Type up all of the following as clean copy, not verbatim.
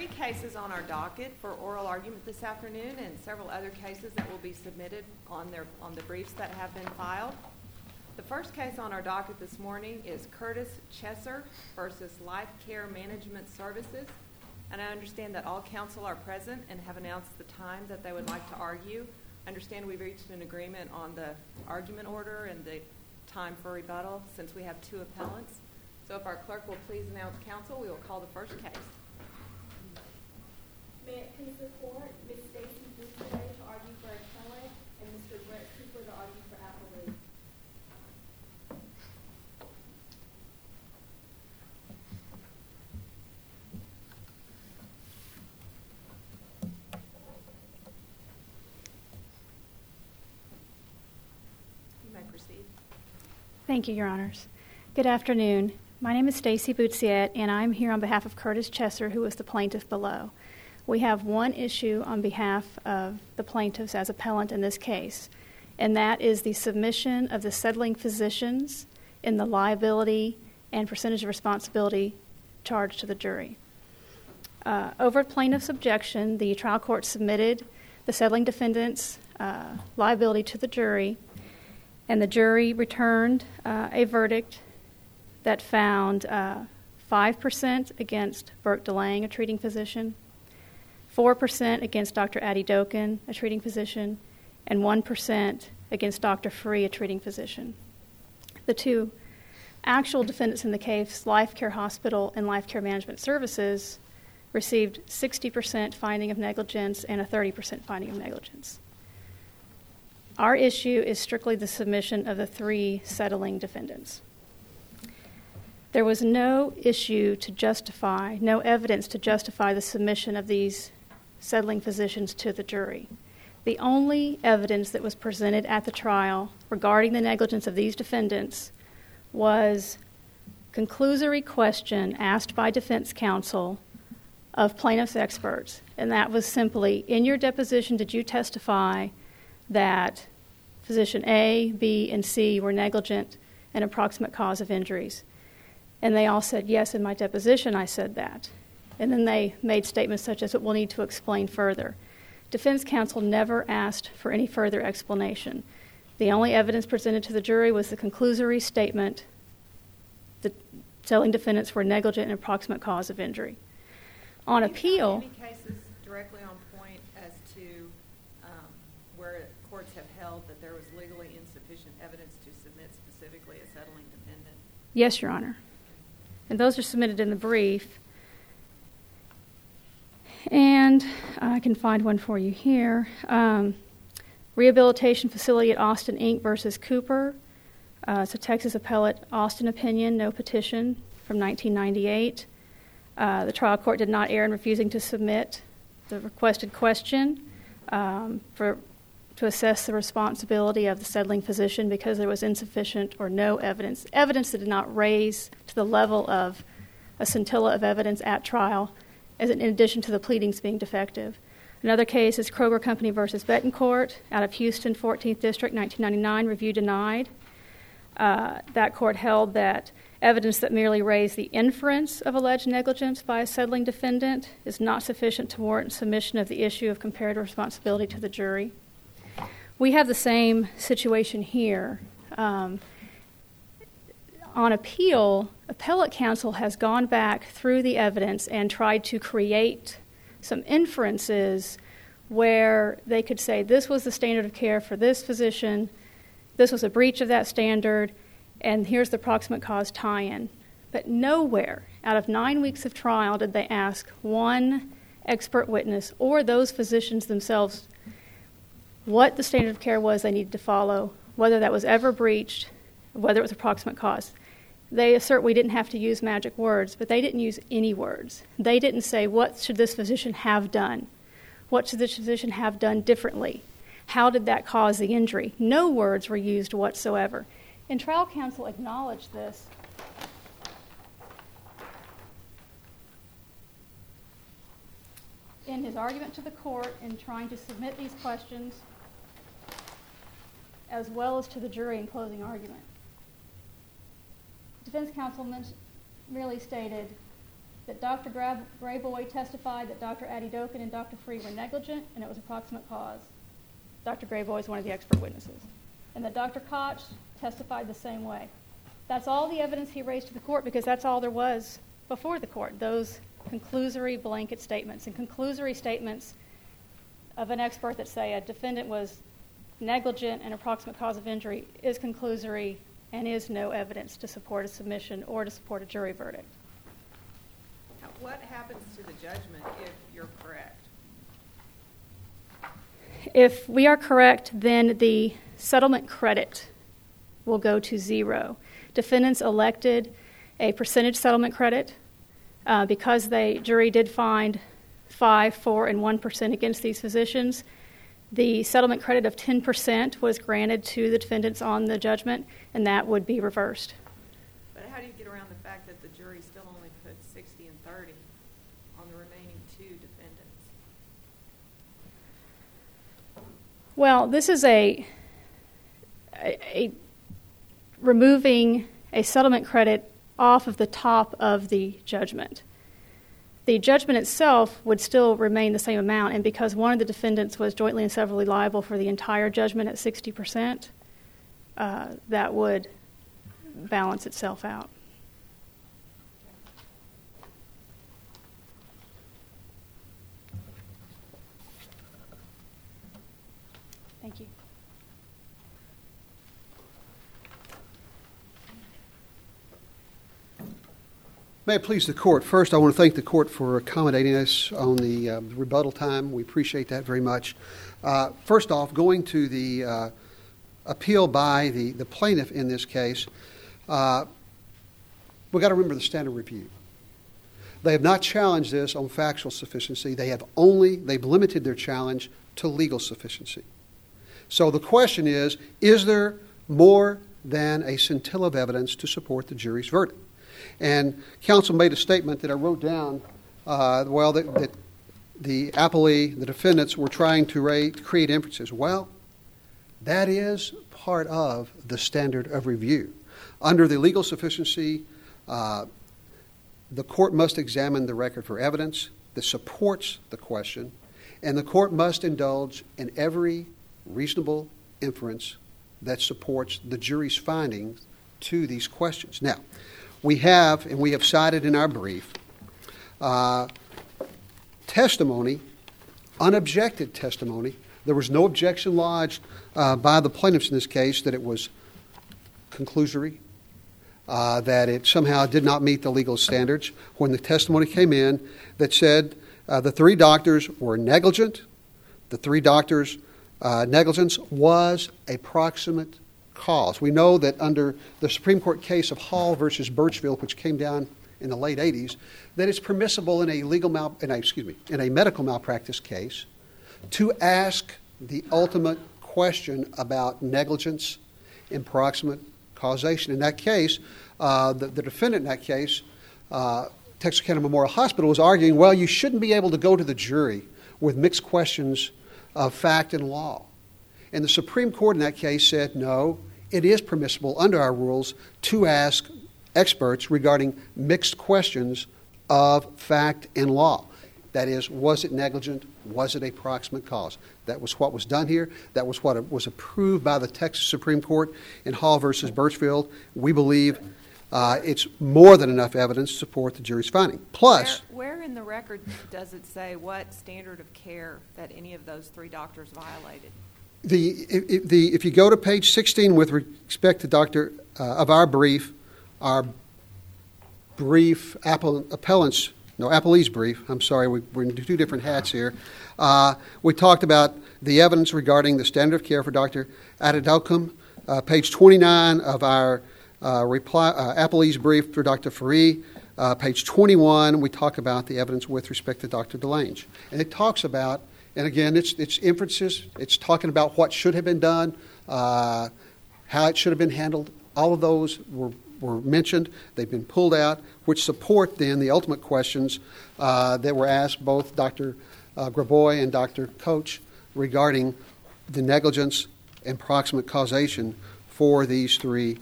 cases on our docket for oral argument this afternoon and several other cases that will be submitted on the briefs that have been filed. The first case on our docket this morning is Curtis Chesser versus Life Care Management Services. And I understand that all counsel are present and have announced the time that they would like to argue. I understand we've reached an agreement on the argument order and the time for rebuttal since we have two appellants. So if our clerk will please announce counsel, we will call the first case. May it please the court, Ms. Stacey Boucher to argue for appellant and Mr. Brett Cooper to argue for appellate. You may proceed. Thank you, Your Honors. Good afternoon. My name is Stacey Boucher, and I'm here on behalf of Curtis Chesser, who is the plaintiff below. We have one issue on behalf of the plaintiffs as appellant in this case, and that is the submission of the settling physicians in the liability and percentage of responsibility charge to the jury. Over plaintiff's objection, the trial court submitted the settling defendants' liability to the jury, and the jury returned a verdict that found 5% against Burke DeLange, a treating physician, 4% against Dr. Addie Doken, a treating physician, and 1% against Dr. Free, a treating physician. The two actual defendants in the case, Life Care Hospital and Life Care Management Services, received 60% finding of negligence and a 30% finding of negligence. Our issue is strictly the submission of the three settling defendants. There was no issue to justify, no evidence to justify the submission of these settling physicians to the jury. The only evidence that was presented at the trial regarding the negligence of these defendants was conclusory question asked by defense counsel of plaintiff's experts, and that was simply, in your deposition, did you testify that physician A, B, and C were negligent and approximate cause of injuries? And they all said, yes, in my deposition I said that. And then they made statements such as, we'll need to explain further. Defense counsel never asked for any further explanation. The only evidence presented to the jury was the conclusory statement that settling defendants were negligent and approximate cause of injury. On appeal, any cases directly on point as to where courts have held that there was legally insufficient evidence to submit specifically a settling defendant? yes, Your Honor. And those are submitted in the brief. And I can find one for you here. Rehabilitation Facility at Austin, Inc. versus Cooper. It's a Texas Appellate Austin opinion, no petition, from 1998. The trial court did not err in refusing to submit the requested question to assess the responsibility of the settling physician because there was insufficient or no evidence that did not raise to the level of a scintilla of evidence at trial, as in addition to the pleadings being defective. Another case is Kroger Company versus Betancourt out of Houston, 14th District, 1999, review denied. That court held that evidence that merely raised the inference of alleged negligence by a settling defendant is not sufficient to warrant submission of the issue of comparative responsibility to the jury. We have the same situation here. On appeal, appellate counsel has gone back through the evidence and tried to create some inferences where they could say this was the standard of care for this physician, this was a breach of that standard, and here's the proximate cause tie-in. But nowhere out of 9 weeks of trial did they ask one expert witness or those physicians themselves what the standard of care was they needed to follow, whether that was ever breached, whether it was a proximate cause. They assert we didn't have to use magic words, but they didn't use any words. They didn't say, what should this physician have done? What should this physician have done differently? How did that cause the injury? No words were used whatsoever. And trial counsel acknowledged this. In his argument to the court in trying to submit these questions, as well as to the jury in closing argument. Defense counsel merely stated, that Dr. Grayboy testified that Dr. Adedokin and Dr. Free were negligent and it was approximate cause. Dr. Grayboy is one of the expert witnesses. And that Dr. Koch testified the same way. That's all the evidence he raised to the court because that's all there was before the court, those conclusory blanket statements. And conclusory statements of an expert that say a defendant was negligent and approximate cause of injury is conclusory and is no evidence to support a submission or to support a jury verdict. Now, what happens to the judgment if you're correct? If we are correct, then the settlement credit will go to zero. Defendants elected a percentage settlement credit because the jury did find 5%, 4%, and 1% against these physicians. The settlement credit of 10% was granted to the defendants on the judgment, and that would be reversed. But how do you get around the fact that the jury still only put 60 and 30 on the remaining two defendants? Well, this is a removing a settlement credit off of the top of the judgment. The judgment itself would still remain the same amount, and because one of the defendants was jointly and severally liable for the entire judgment at 60%, that would balance itself out. Thank you. May it please the Court. First, I want to thank the Court for accommodating us on the rebuttal time. We appreciate that very much. First off, going to the appeal by the plaintiff in this case, we've got to remember the standard review. They have not challenged this on factual sufficiency. They've limited their challenge to legal sufficiency. So the question is there more than a scintilla of evidence to support the jury's verdict? And counsel made a statement that I wrote down, that the appellee, the defendants, were trying to create inferences. Well, that is part of the standard of review. Under the legal sufficiency, the court must examine the record for evidence that supports the question, and the court must indulge in every reasonable inference that supports the jury's findings to these questions. Now, we have cited in our brief, testimony, unobjected testimony. There was no objection lodged by the plaintiffs in this case that it was conclusory, that it somehow did not meet the legal standards. When the testimony came in that said the three doctors were negligent, the three doctors' negligence was a proximate cause. We know that under the Supreme Court case of Hall versus Birchfield, which came down in the late 80s, that it's permissible in a medical malpractice case to ask the ultimate question about negligence and proximate causation. In that case, the defendant in that case, Texarkana Memorial Hospital, was arguing, well, you shouldn't be able to go to the jury with mixed questions of fact and law. And the Supreme Court in that case said, no, it is permissible under our rules to ask experts regarding mixed questions of fact and law. That is, was it negligent? Was it a proximate cause? That was what was done here. That was what was approved by the Texas Supreme Court in Hall versus Birchfield. We believe it's more than enough evidence to support the jury's finding. Plus, where in the record does it say what standard of care that any of those three doctors violated? If you go to page 16 with respect to our brief appellee's brief. I'm sorry, we're in two different hats here. We talked about the evidence regarding the standard of care for Dr. Adedokum. Page 29 of our appellee's brief for Dr. Faree. Page 21, we talk about the evidence with respect to Dr. DeLange. And it talks about, and again, it's inferences. It's talking about what should have been done, how it should have been handled. All of those were mentioned. They've been pulled out, which support then the ultimate questions that were asked both Dr. Grayboy and Dr. Koch regarding the negligence and proximate causation for these three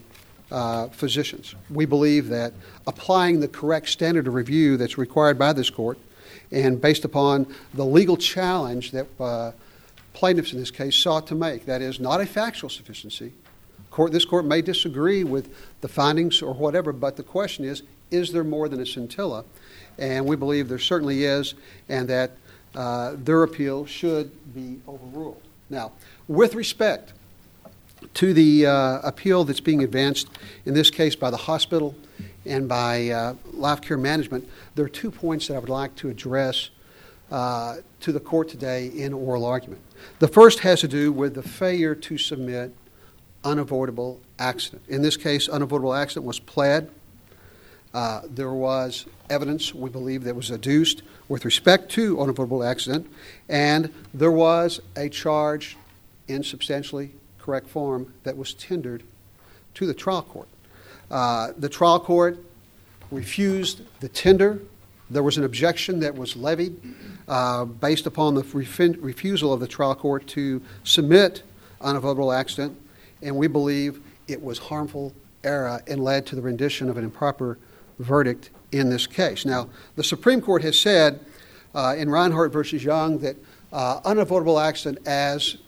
physicians. We believe that applying the correct standard of review that's required by this court, and based upon the legal challenge that plaintiffs in this case sought to make, that is not a factual sufficiency. This court may disagree with the findings or whatever, but the question is there more than a scintilla? And we believe there certainly is, and that their appeal should be overruled. Now, with respect to the appeal that's being advanced, in this case by the hospital and by Life Care Management, there are 2 points that I would like to address to the court today in oral argument. The first has to do with the failure to submit unavoidable accident. In this case, unavoidable accident was pled. There was evidence, we believe, that was adduced with respect to unavoidable accident, and there was a charge in substantially correct form that was tendered to the trial court. The trial court refused the tender. There was an objection that was levied based upon the refusal of the trial court to submit unavoidable accident, and we believe it was harmful error and led to the rendition of an improper verdict in this case. Now, the Supreme Court has said in Reinhart v. Young that unavoidable accident as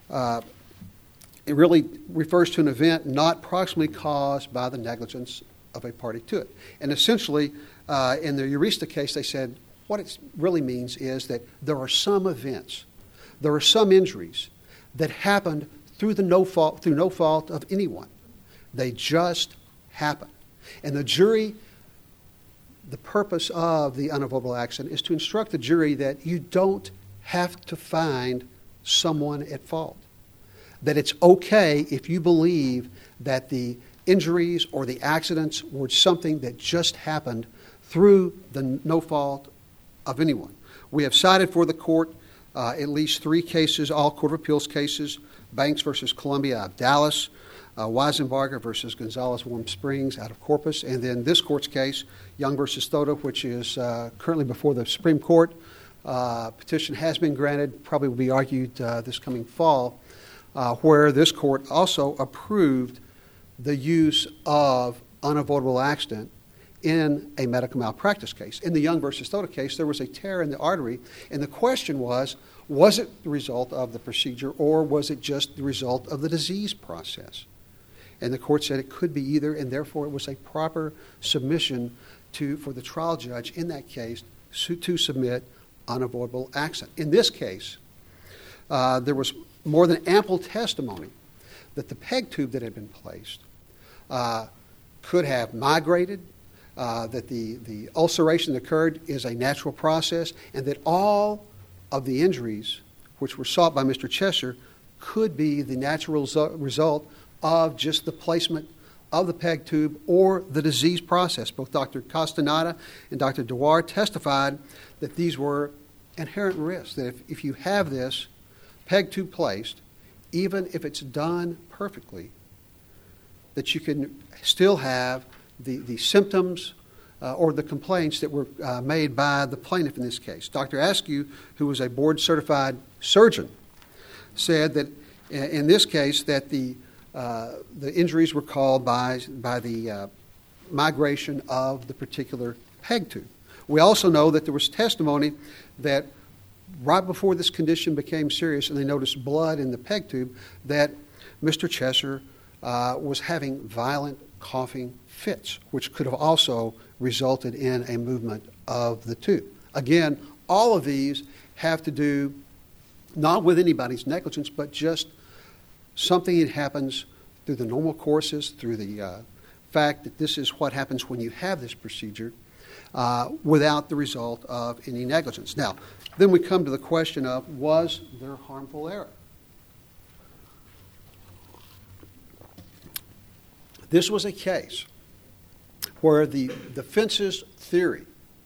it really refers to an event not proximately caused by the negligence of a party to it. And essentially, in the Urista case, they said what it really means is that there are some events, there are some injuries that happened through no fault of anyone. They just happen. And the jury, the purpose of the unavoidable accident is to instruct the jury that you don't have to find someone at fault. That it's okay if you believe that the injuries or the accidents were something that just happened through the no fault of anyone. We have cited for the court at least 3 cases, all Court of Appeals cases: Banks versus Columbia out of Dallas, Weisenbarger versus Gonzalez Warm Springs out of Corpus, and then this court's case, Young versus Stoda, which is currently before the Supreme Court. Petition has been granted, probably will be argued this coming fall, where this court also approved the use of unavoidable accident in a medical malpractice case. In the Young versus Stoda case, there was a tear in the artery, and the question was it the result of the procedure or was it just the result of the disease process? And the court said it could be either, and therefore it was a proper submission for the trial judge in that case to submit unavoidable accident. In this case, there was more than ample testimony that the peg tube that had been placed could have migrated, that the ulceration that occurred is a natural process, and that all of the injuries which were sought by Mr. Chesser could be the natural result of just the placement of the peg tube or the disease process. Both Dr. Castaneda and Dr. Dewar testified that these were inherent risks, that if you have this peg tube placed, even if it's done perfectly, that you can still have the symptoms or the complaints that were made by the plaintiff in this case. Dr. Askew, who was a board-certified surgeon, said that in this case that the injuries were caused by the migration of the particular peg tube. We also know that there was testimony that right before this condition became serious and they noticed blood in the peg tube, that Mr. Chesser was having violent coughing fits, which could have also resulted in a movement of the tube. Again, all of these have to do not with anybody's negligence, but just something that happens through the normal courses, through the fact that this is what happens when you have this procedure, without the result of any negligence. Now, then we come to the question of, was there harmful error? This was a case where the defense's theory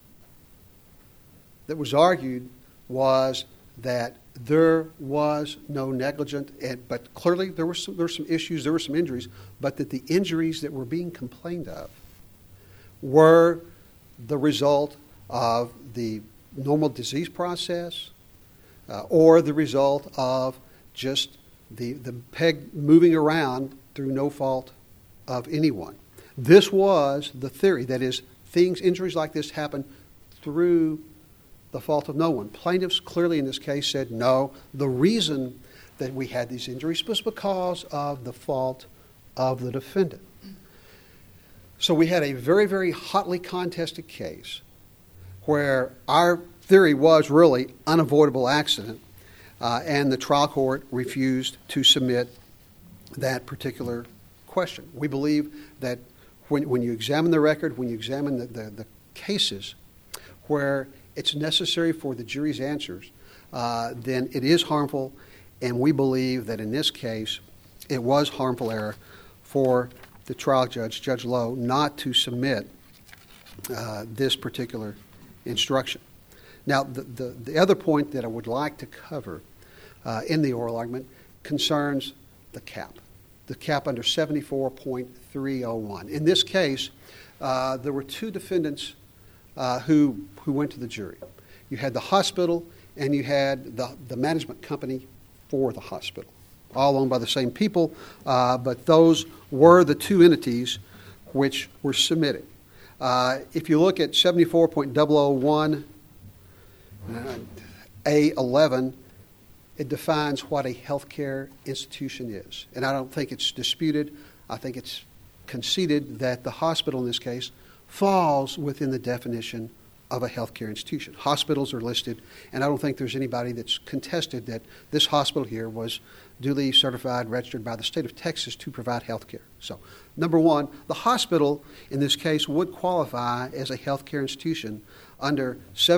that was argued was that there was no negligence, but clearly there were some issues, there were some injuries, but that the injuries that were being complained of were the result of the normal disease process or the result of just the peg moving around through no fault of anyone. This was the theory. That is, injuries like this happen through the fault of no one. Plaintiffs clearly in this case said, no, the reason that we had these injuries was because of the fault of the defendant. So we had a very, very hotly contested case where our theory was really unavoidable accident, and the trial court refused to submit that particular question. We believe that when you examine the record, when you examine the cases where it's necessary for the jury's answers, then it is harmful, and we believe that in this case it was harmful error for the trial judge, Judge Lowe, not to submit this particular instruction. Now, the other point that I would like to cover in the oral argument concerns the cap under 74.301. In this case, there were two defendants who went to the jury. You had the hospital and you had the management company for the hospital, all owned by the same people, but those were the two entities which were submitted. If you look at 74.001 A11, it defines what a healthcare institution is. And I don't think it's disputed. I think it's conceded that the hospital in this case falls within the definition of a healthcare institution. Hospitals are listed, and I don't think there's anybody that's contested that this hospital here was duly certified, registered by the state of Texas to provide healthcare. So, number one, the hospital in this case would qualify as a healthcare institution under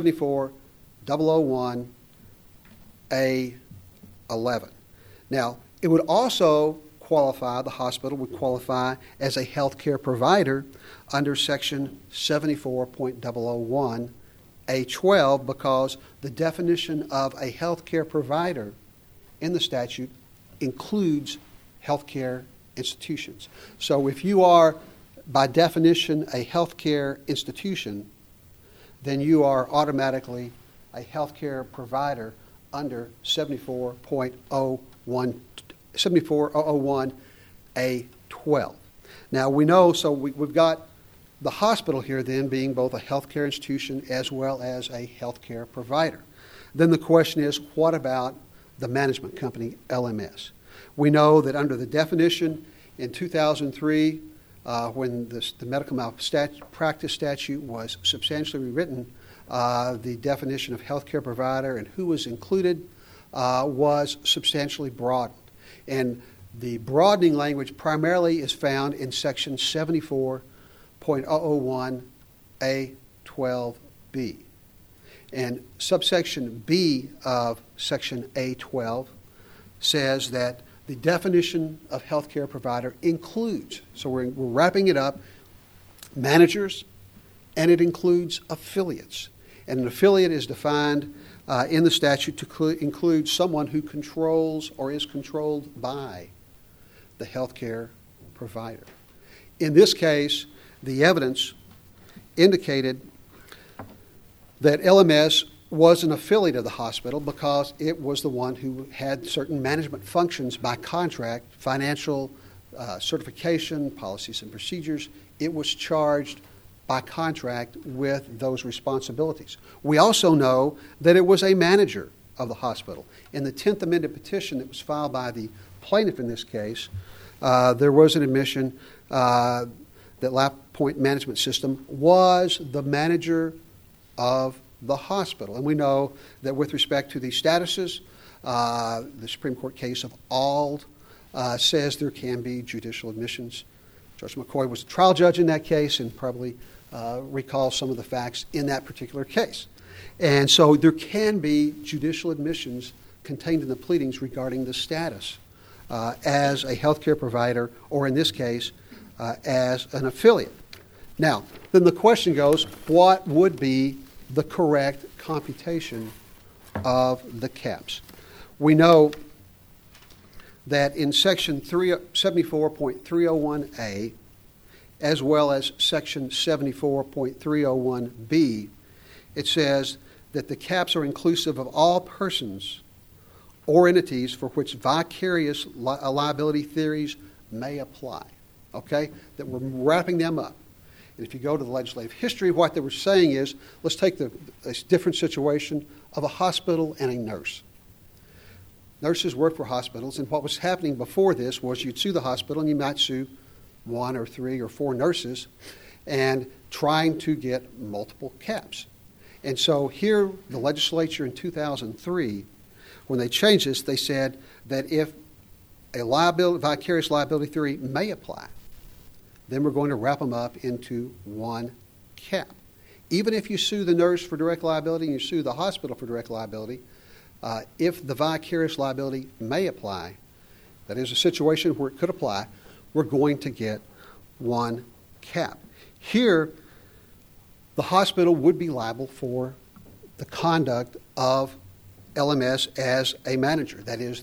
74.001 A11. Now, it would also qualify, the hospital would qualify as a healthcare provider under section 74.001 A12 because the definition of a healthcare provider in the statute includes healthcare institutions. So if you are, by definition, a healthcare institution, then you are automatically a healthcare provider under 74.001 A12. Now we know, so we've got the hospital here then being both a healthcare institution as well as a healthcare provider. Then the question is, what about the management company, LMS? We know that under the definition in 2003, when the medical malpractice statute was substantially rewritten, the definition of healthcare provider and who was included was substantially broadened. And the broadening language primarily is found in section 74.001 A12B. And subsection B of section A12 says that the definition of healthcare provider includes, so we're wrapping it up, managers, and it includes affiliates. And an affiliate is defined in the statute to include someone who controls or is controlled by the healthcare provider. In this case, the evidence indicated that LMS was an affiliate of the hospital because it was the one who had certain management functions by contract, financial certification, policies and procedures. It was charged by contract with those responsibilities. We also know that it was a manager of the hospital. In the 10th amended petition that was filed by the plaintiff in this case, there was an admission that LabPoint Management System was the manager of the hospital. And we know that with respect to these statuses, the Supreme Court case of Auld says there can be judicial admissions. Judge McCoy was a trial judge in that case and probably recalls some of the facts in that particular case. And so there can be judicial admissions contained in the pleadings regarding the status as a healthcare provider, or in this case, as an affiliate. Now, then the question goes, what would be the correct computation of the caps? We know that in section 74.301A, as well as section 74.301B, it says that the caps are inclusive of all persons or entities for which vicarious liability theories may apply. okay, that were wrapping them up. And if you go to the legislative history, what they were saying is, let's take a different situation of a hospital and a nurse. Nurses work for hospitals, and what was happening before this was you'd sue the hospital, and you might sue 1 or 3 or 4 nurses, and trying to get multiple caps. And so here, the legislature in 2003, when they changed this, they said that if a vicarious liability theory may apply, then we're going to wrap them up into one cap. Even if you sue the nurse for direct liability and you sue the hospital for direct liability, if the vicarious liability may apply, that is a situation where it could apply, we're going to get one cap. Here, the hospital would be liable for the conduct of LMS as a manager. That is,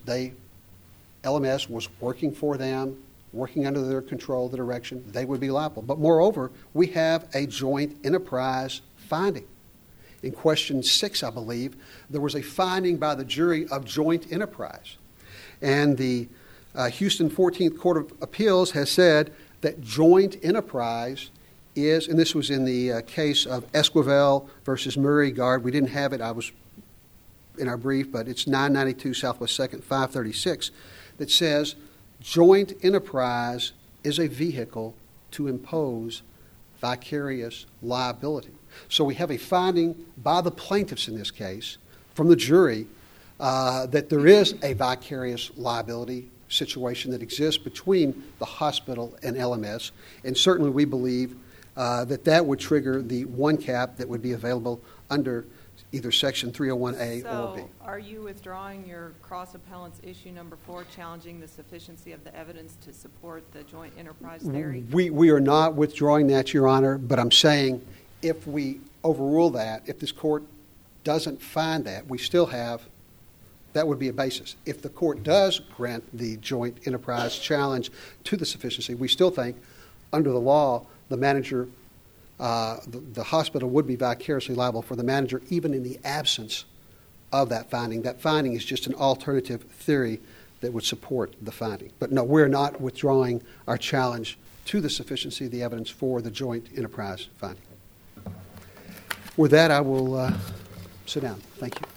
LMS was working for them, working under their control, the direction, they would be liable. But moreover, we have a joint enterprise finding. In question 6, I believe, there was a finding by the jury of joint enterprise. And the Houston 14th Court of Appeals has said that joint enterprise is, and this was in the case of Esquivel versus Murray Guard. We didn't have it, I was in our brief, but it's 992 Southwest 2nd, 536, that says joint enterprise is a vehicle to impose vicarious liability. So we have a finding by the plaintiffs in this case, from the jury, that there is a vicarious liability situation that exists between the hospital and LMS, and certainly we believe that would trigger the one cap that would be available under either Section 301A or B. So are you withdrawing your cross-appellant's issue number 4, challenging the sufficiency of the evidence to support the joint enterprise theory? We are not withdrawing that, Your Honor, but I'm saying if we overrule that, if this court doesn't find that, we still have, that would be a basis. If the court does grant the joint enterprise challenge to the sufficiency, we still think under the law, the manager, the hospital would be vicariously liable for the manager even in the absence of that finding. That finding is just an alternative theory that would support the finding. But no, we're not withdrawing our challenge to the sufficiency of the evidence for the joint enterprise finding. With that, I will sit down. Thank you.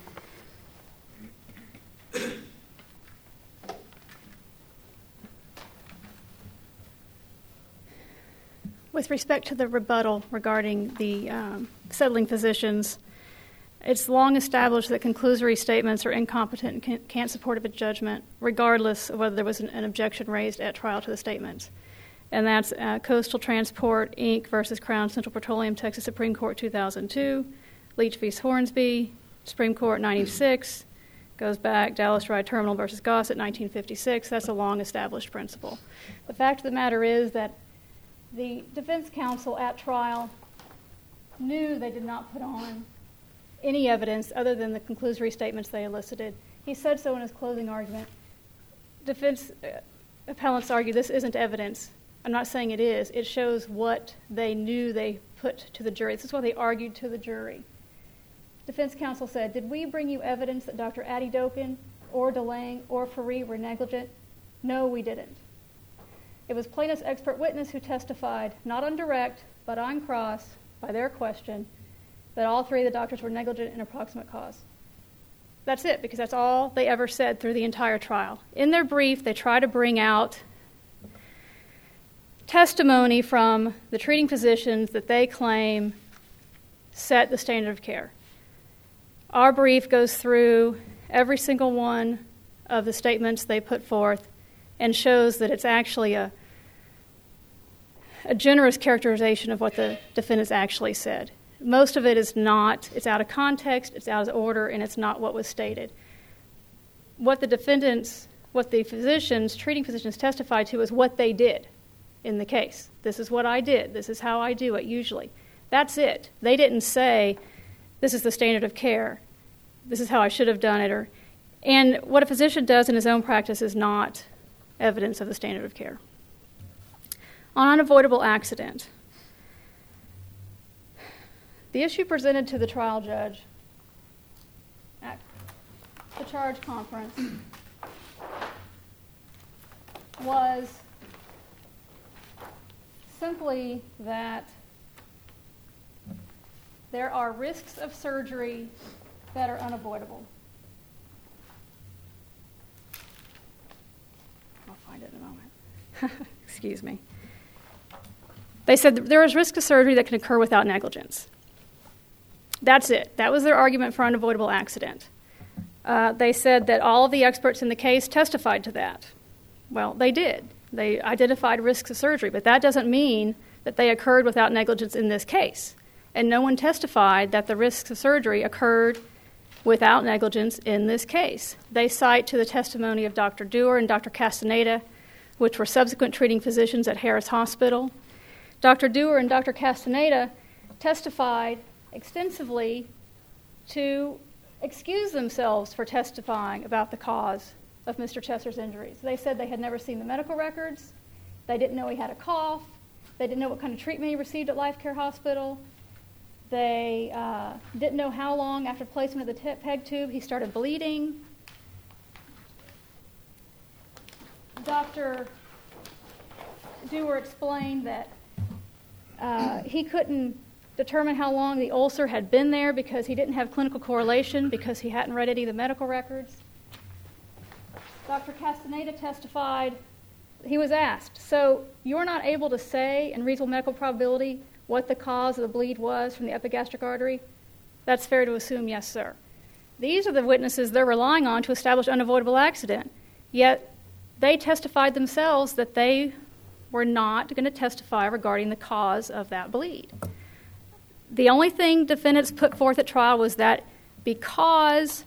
With respect to the rebuttal regarding the settling physicians, it's long established that conclusory statements are incompetent and can't support a judgment, regardless of whether there was an objection raised at trial to the statements. And that's Coastal Transport, Inc. versus Crown Central Petroleum, Texas Supreme Court, 2002, Leach v. Hornsby, Supreme Court, 96, goes back, Dallas Ride Terminal versus Gossett, 1956. That's a long-established principle. The fact of the matter is that the defense counsel at trial knew they did not put on any evidence other than the conclusory statements they elicited. He said so in his closing argument. Defense appellants argue this isn't evidence. I'm not saying it is. It shows what they knew they put to the jury. This is what they argued to the jury. Defense counsel said, did we bring you evidence that Dr. Addie Doken or DeLange or Faree were negligent? No, we didn't. It was plaintiff's expert witness who testified, not on direct, but on cross, by their question, that all 3 of the doctors were negligent in approximate cause. That's it, because that's all they ever said through the entire trial. In their brief, they try to bring out testimony from the treating physicians that they claim set the standard of care. Our brief goes through every single one of the statements they put forth and shows that it's actually a generous characterization of what the defendants actually said. Most of it is not. It's out of context, it's out of order, and it's not what was stated. What the treating physicians testified to is what they did in the case. This is what I did. This is how I do it usually. That's it. They didn't say, this is the standard of care. This is how I should have done it. And what a physician does in his own practice is not evidence of the standard of care. On unavoidable accident, the issue presented to the trial judge at the charge conference simply that there are risks of surgery that are unavoidable. I'll find it in a moment. Excuse me. They said there is risk of surgery that can occur without negligence. That's it. That was their argument for unavoidable accident. They said that all of the experts in the case testified to that. Well, they did. They identified risks of surgery, but that doesn't mean that they occurred without negligence in this case. And no one testified that the risks of surgery occurred without negligence in this case. They cite to the testimony of Dr. Dewar and Dr. Castaneda, which were subsequent treating physicians at Harris Hospital. Dr. Dewar and Dr. Castaneda testified extensively to excuse themselves for testifying about the cause of Mr. Chesser's injuries. They said they had never seen the medical records, they didn't know he had a cough, they didn't know what kind of treatment he received at Life Care Hospital, they didn't know how long after placement of the PEG tube he started bleeding. Dr. Dewar explained that he couldn't determine how long the ulcer had been there because he didn't have clinical correlation because he hadn't read any of the medical records. Dr. Castaneda testified, he was asked, so you're not able to say in reasonable medical probability what the cause of the bleed was from the epigastric artery? That's fair to assume, yes, sir. These are the witnesses they're relying on to establish unavoidable accident, yet they testified themselves that they were not going to testify regarding the cause of that bleed. The only thing defendants put forth at trial was that because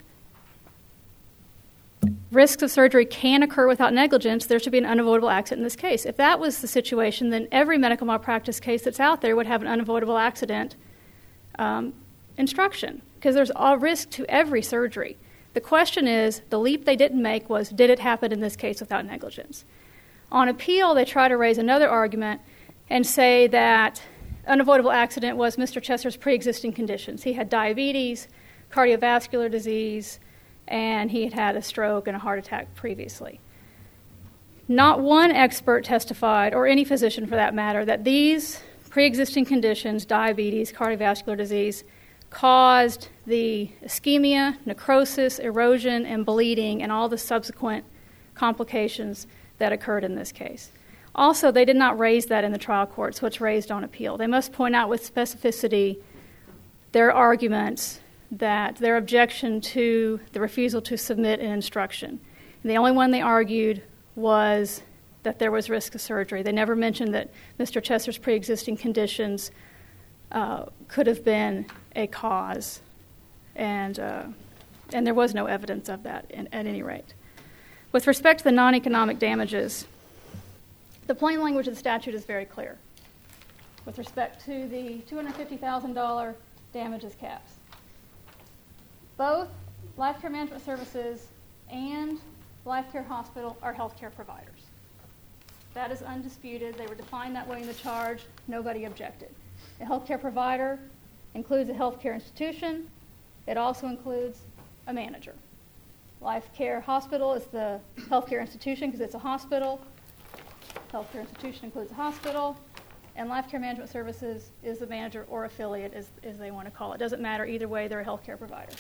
risks of surgery can occur without negligence, there should be an unavoidable accident in this case. If that was the situation, then every medical malpractice case that's out there would have an unavoidable accident instruction, because there's a risk to every surgery. The question is, the leap they didn't make was, did it happen in this case without negligence? On appeal, they try to raise another argument and say that unavoidable accident was Mr. Chesser's pre-existing conditions. He had diabetes, cardiovascular disease, and he had had a stroke and a heart attack previously. Not one expert testified, or any physician for that matter, that these pre-existing conditions, diabetes, cardiovascular disease, caused the ischemia, necrosis, erosion, and bleeding, and all the subsequent complications that occurred in this case. Also, they did not raise that in the trial court, so it's raised on appeal. They must point out with specificity their arguments that their objection to the refusal to submit an instruction. And the only one they argued was that there was risk of surgery. They never mentioned that Mr. Chesser's pre-existing conditions could have been a cause, and there was no evidence of that at any rate. With respect to the non-economic damages, the plain language of the statute is very clear with respect to the $250,000 damages caps. Both Life Care Management Services and Life Care Hospital are healthcare providers. That is undisputed. They were defined that way in the charge. Nobody objected. A healthcare provider includes a healthcare institution. It also includes a manager. Life Care Hospital is the healthcare institution because it's a hospital. Healthcare institution includes a hospital. And Life Care Management Services is the manager or affiliate, as they want to call it. It doesn't matter either way, they're a healthcare provider.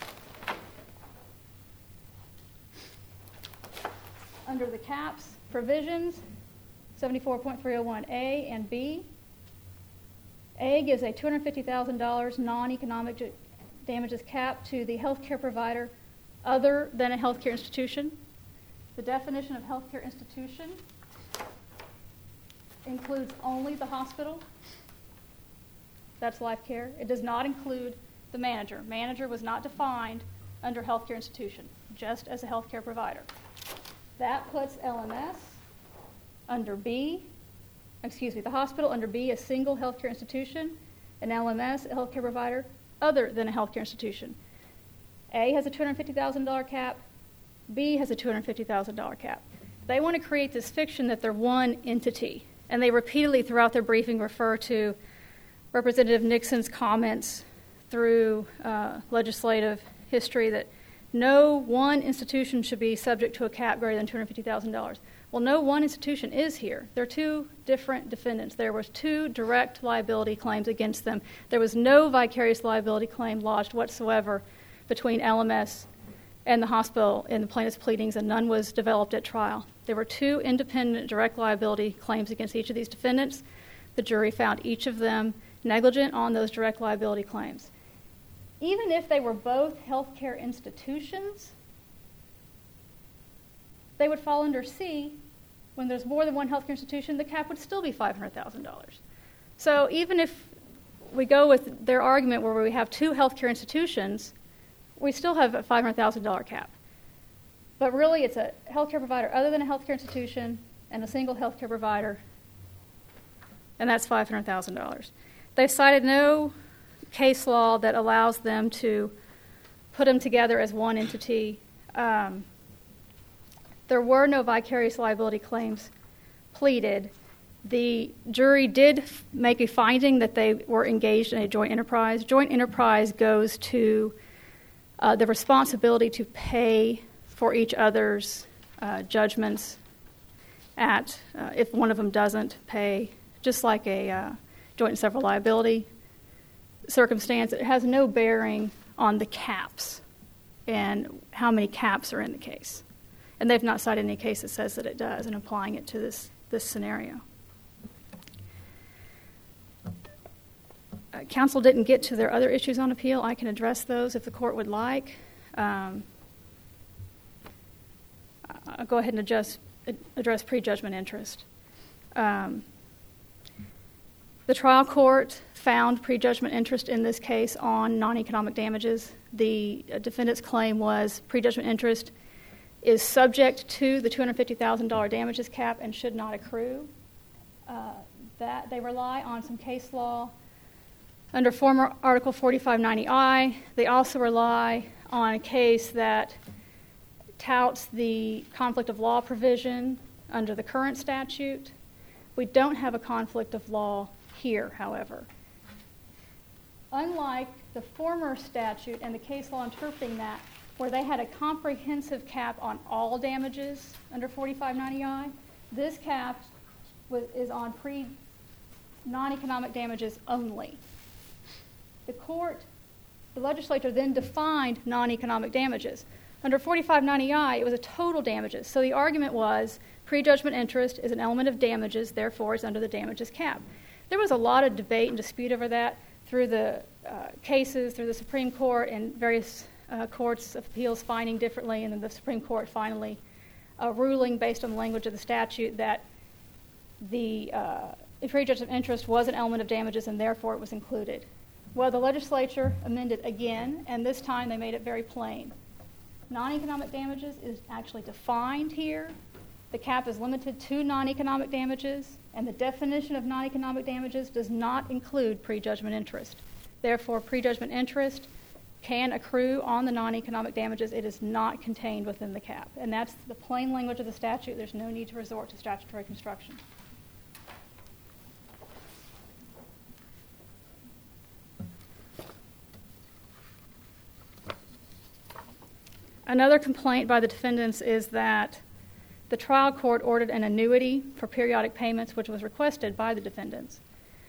Under the caps provisions, 74.301A and B, A gives a $250,000 non-economic damages cap to the healthcare provider other than a healthcare institution. The definition of healthcare institution includes only the hospital. That's Life Care. It does not include the manager. Manager was not defined under healthcare institution, just as a healthcare provider. That puts LMS under B, the hospital under B, a single healthcare institution, and LMS, a healthcare provider other than a healthcare institution. A has a $250,000 cap, B has a $250,000 cap. They want to create this fiction that they're one entity, and they repeatedly throughout their briefing refer to Representative Nixon's comments through legislative history that no one institution should be subject to a cap greater than $250,000. Well, no one institution is here. There are two different defendants. There was two direct liability claims against them. There was no vicarious liability claim lodged whatsoever between LMS and the hospital in the plaintiff's pleadings, and none was developed at trial. There were two independent direct liability claims against each of these defendants. The jury found each of them negligent on those direct liability claims. Even if they were both healthcare institutions, they would fall under C. When there's more than one healthcare institution, the cap would still be $500,000. So even if we go with their argument where we have two healthcare institutions, we still have a $500,000 cap. But really, it's a healthcare provider other than a healthcare institution and a single healthcare provider, and that's $500,000. They've cited no case law that allows them to put them together as one entity. There were no vicarious liability claims pleaded. The jury did make a finding that they were engaged in a joint enterprise. Joint enterprise goes to the responsibility to pay for each other's judgments if one of them doesn't pay, just like a joint and several liability circumstance. It has no bearing on the caps and how many caps are in the case. And they've not cited any case that says that it does and applying it to this scenario. Counsel didn't get to their other issues on appeal. I can address those if the court would like. I'll go ahead and address prejudgment interest. The trial court found prejudgment interest in this case on non-economic damages. The defendant's claim was prejudgment interest is subject to the $250,000 damages cap and should not accrue. That they rely on some case law under former Article 4590I. They also rely on a case that touts the conflict of law provision under the current statute. We don't have a conflict of law here, however. Unlike the former statute and the case law interpreting that, where they had a comprehensive cap on all damages under 4590I, this cap is on non-economic damages only. The legislature then defined non-economic damages. Under 4590I, it was a total damages. So the argument was prejudgment interest is an element of damages, therefore it's under the damages cap. There was a lot of debate and dispute over that through the cases, through the Supreme Court and various courts of appeals finding differently, and then the Supreme Court finally ruling based on the language of the statute that the prejudgment interest was an element of damages and therefore it was included. Well, the legislature amended again, and this time they made it very plain. Non-economic damages is actually defined here. The cap is limited to non-economic damages, and the definition of non-economic damages does not include prejudgment interest. Therefore, prejudgment interest can accrue on the non-economic damages. It is not contained within the cap. And that's the plain language of the statute. There's no need to resort to statutory construction. Another complaint by the defendants is that the trial court ordered an annuity for periodic payments, which was requested by the defendants.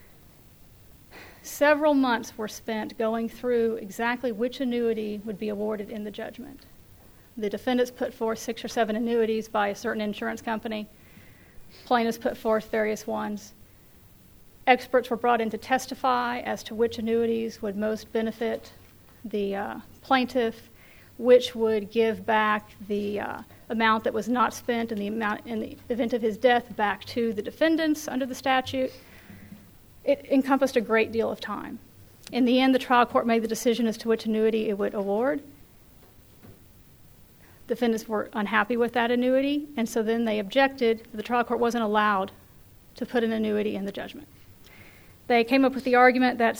Several months were spent going through exactly which annuity would be awarded in the judgment. The defendants put forth 6 or 7 annuities by a certain insurance company. Plaintiffs put forth various ones. Experts were brought in to testify as to which annuities would most benefit the plaintiff, which would give back the amount that was not spent and the amount in the event of his death back to the defendants under the statute. It encompassed a great deal of time. In the end, the trial court made the decision as to which annuity it would award. Defendants were unhappy with that annuity, and so then they objected. The trial court wasn't allowed to put an annuity in the judgment. They came up with the argument that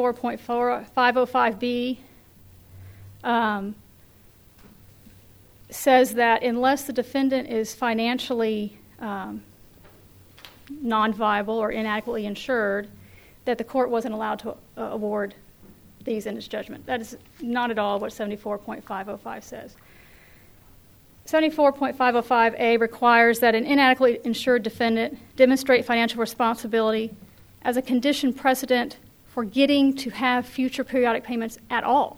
74.505B says that unless the defendant is financially non-viable or inadequately insured, that the court wasn't allowed to award these in its judgment. That is not at all what 74.505 says. 74.505A requires that an inadequately insured defendant demonstrate financial responsibility as a condition precedent for getting to have future periodic payments at all.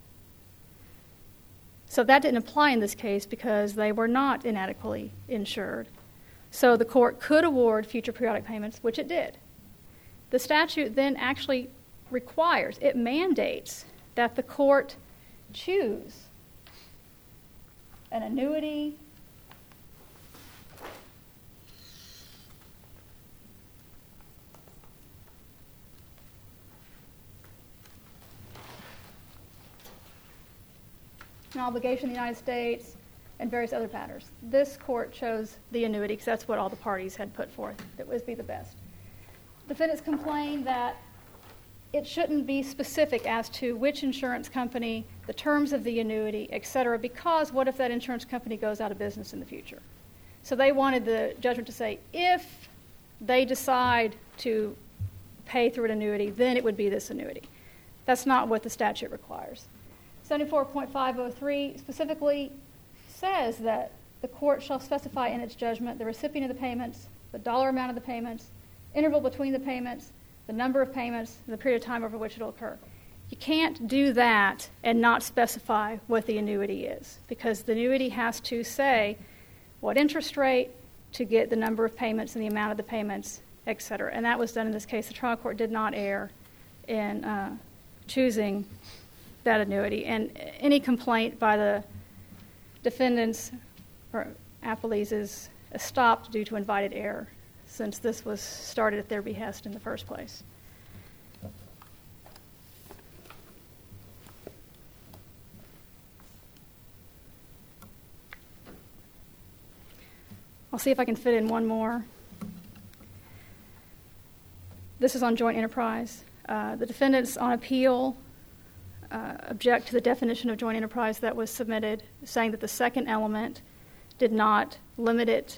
So that didn't apply in this case because they were not inadequately insured. So the court could award future periodic payments, which it did. The statute then actually requires, it mandates that the court choose an annuity, an obligation in the United States, and various other matters. This court chose the annuity because that's what all the parties had put forth. That would be the best. Defendants complained that it shouldn't be specific as to which insurance company, the terms of the annuity, et cetera, because what if that insurance company goes out of business in the future? So they wanted the judgment to say, if they decide to pay through an annuity, then it would be this annuity. That's not what the statute requires. 74.503 specifically says that the court shall specify in its judgment the recipient of the payments, the dollar amount of the payments, interval between the payments, the number of payments, and the period of time over which it will occur. You can't do that and not specify what the annuity is because the annuity has to say what interest rate to get the number of payments and the amount of the payments, et cetera. And that was done in this case. The trial court did not err in choosing that annuity. And any complaint by the defendants or appellees is stopped due to invited error, since this was started at their behest in the first place. I'll see if I can fit in one more. This is on joint enterprise. The defendants on appeal object to the definition of joint enterprise that was submitted, saying that the second element did not limit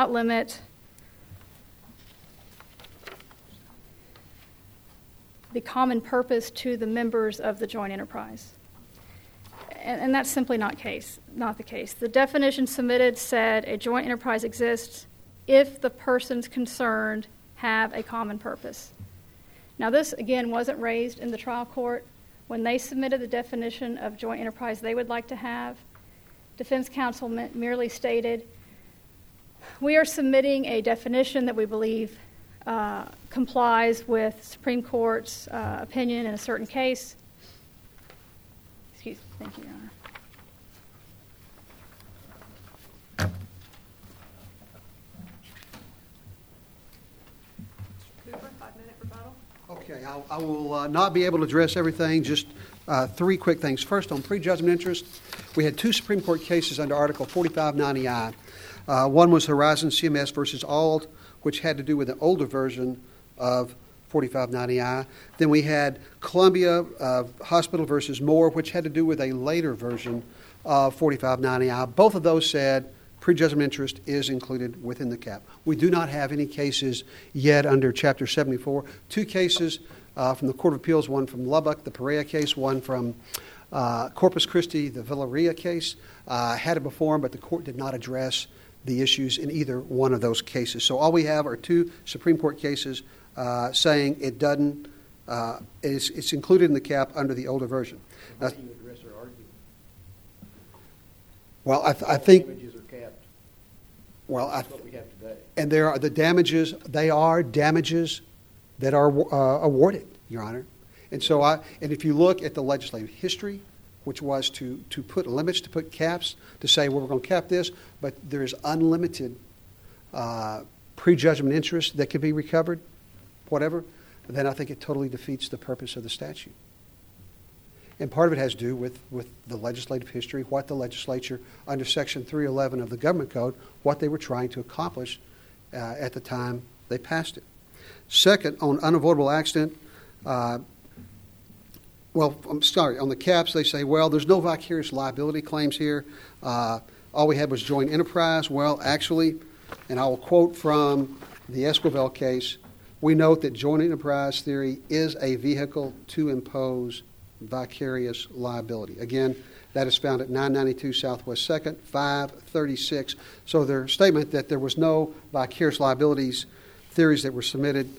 the common purpose to the members of the joint enterprise. And that's simply not the case. The definition submitted said a joint enterprise exists if the persons concerned have a common purpose. Now this, again, wasn't raised in the trial court. When they submitted the definition of joint enterprise they would like to have, defense counsel merely stated, we are submitting a definition that we believe complies with Supreme Court's opinion in a certain case. Thank you, Your Honor. Cooper, 5-minute rebuttal. Okay, I will not be able to address everything, just three quick things. First, on prejudgment interest, we had two Supreme Court cases under Article 4590I. One was Horizon CMS versus Auld, which had to do with an older version of 4590I. Then we had Columbia Hospital versus Moore, which had to do with a later version of 4590I. Both of those said prejudgment interest is included within the cap. We do not have any cases yet under Chapter 74. Two cases from the Court of Appeals, one from Lubbock, the Perea case, one from Corpus Christi, the Villaria case, had it before them, but the court did not address the issues in either one of those cases. So all we have are two Supreme Court cases saying it doesn't, it's included in the cap under the older version. How do you address their argument? Well, I think... Damages are capped. Well, That's what we have today. And there are the damages, they are damages that are awarded, Your Honor. And so and if you look at the legislative history, which was to put limits, to put caps, to say, well, we're going to cap this, but there is unlimited prejudgment interest that can be recovered, whatever, then I think it totally defeats the purpose of the statute. And part of it has to do with the legislative history, what the legislature, under Section 311 of the Government Code, what they were trying to accomplish at the time they passed it. Second, on unavoidable accident, on the caps, they say, well, there's no vicarious liability claims here. All we had was joint enterprise. Well, actually, and I will quote from the Esquivel case, we note that joint enterprise theory is a vehicle to impose vicarious liability. Again, That is found at 992 Southwest 2nd, 536. So their statement that there was no vicarious liabilities theories that were submitted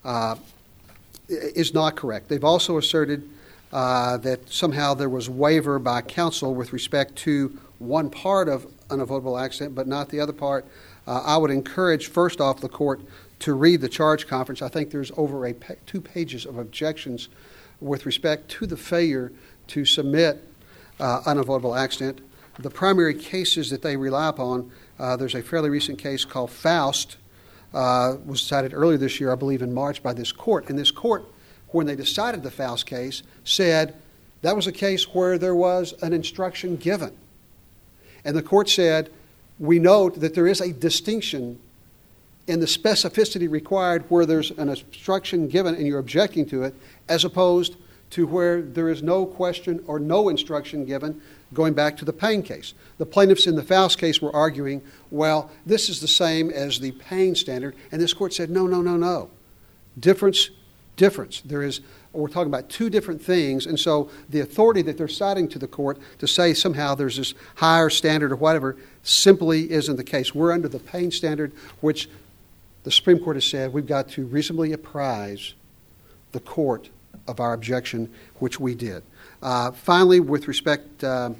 is not correct. They've also asserted that somehow there was waiver by counsel with respect to one part of unavoidable accident, but not the other part. I would encourage, first off, the court to read the charge conference. I think there's over 2 pages of objections with respect to the failure to submit unavoidable accident. The primary cases that they rely upon, there's a fairly recent case called Faust, was decided earlier this year, I believe in March, by this court. And this court, when they decided the Faust case, said that was a case where there was an instruction given. And the court said, we note that there is a distinction in the specificity required where there's an instruction given and you're objecting to it, as opposed to where there is no question or no instruction given, going back to the Payne case. The plaintiffs in the Faust case were arguing, well, this is the same as the Payne standard, and this court said, no. Difference. We're talking about 2 different things, and so the authority that they're citing to the court to say somehow there's this higher standard or whatever simply isn't the case. We're under the Payne standard, which the Supreme Court has said we've got to reasonably apprise the court of our objection, which we did. Finally, with respect to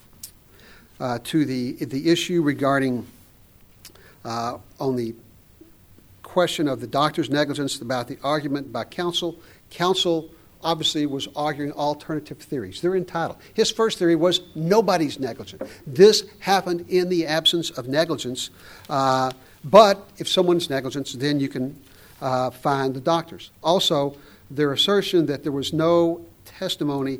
the issue regarding on the question of the doctor's negligence about the argument by counsel obviously was arguing alternative theories. They're entitled. His first theory was nobody's negligent. This happened in the absence of negligence, but if someone's negligent, then you can find the doctors. Also, their assertion that there was no testimony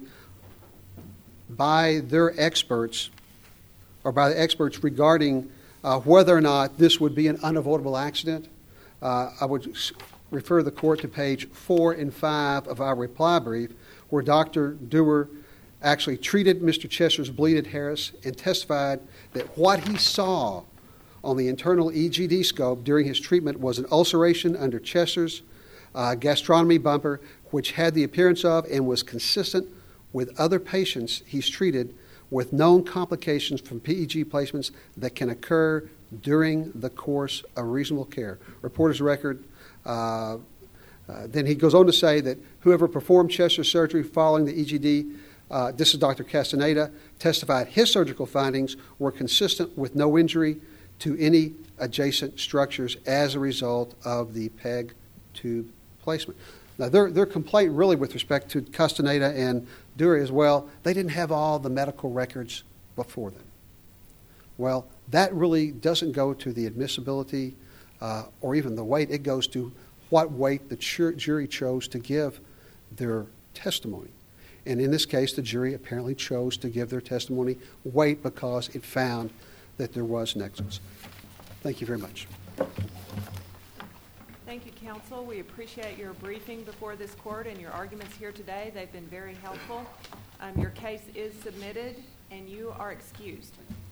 by their experts or by the experts regarding whether or not this would be an unavoidable accident. I would refer the court to page 4 and 5 of our reply brief, where Dr. Dewar actually treated Mr. Chester's bleed at Harris and testified that what he saw on the internal EGD scope during his treatment was an ulceration under Chester's gastronomy bumper, which had the appearance of and was consistent with other patients he's treated with known complications from PEG placements that can occur during the course of reasonable care. Reporter's record. Then he goes on to say that whoever performed Chester's surgery following the EGD, this is Dr. Castaneda, testified his surgical findings were consistent with no injury to any adjacent structures as a result of the PEG tube placement. Now, their complaint really with respect to Castaneda and Dewar as well, they didn't have all the medical records before them. Well, that really doesn't go to the admissibility or even the weight. It goes to what weight the jury chose to give their testimony. And in this case, the jury apparently chose to give their testimony weight because it found that there was negligence. Thank you very much. Thank you, counsel. We appreciate your briefing before this court and your arguments here today. They've been very helpful. Your case is submitted, and you are excused.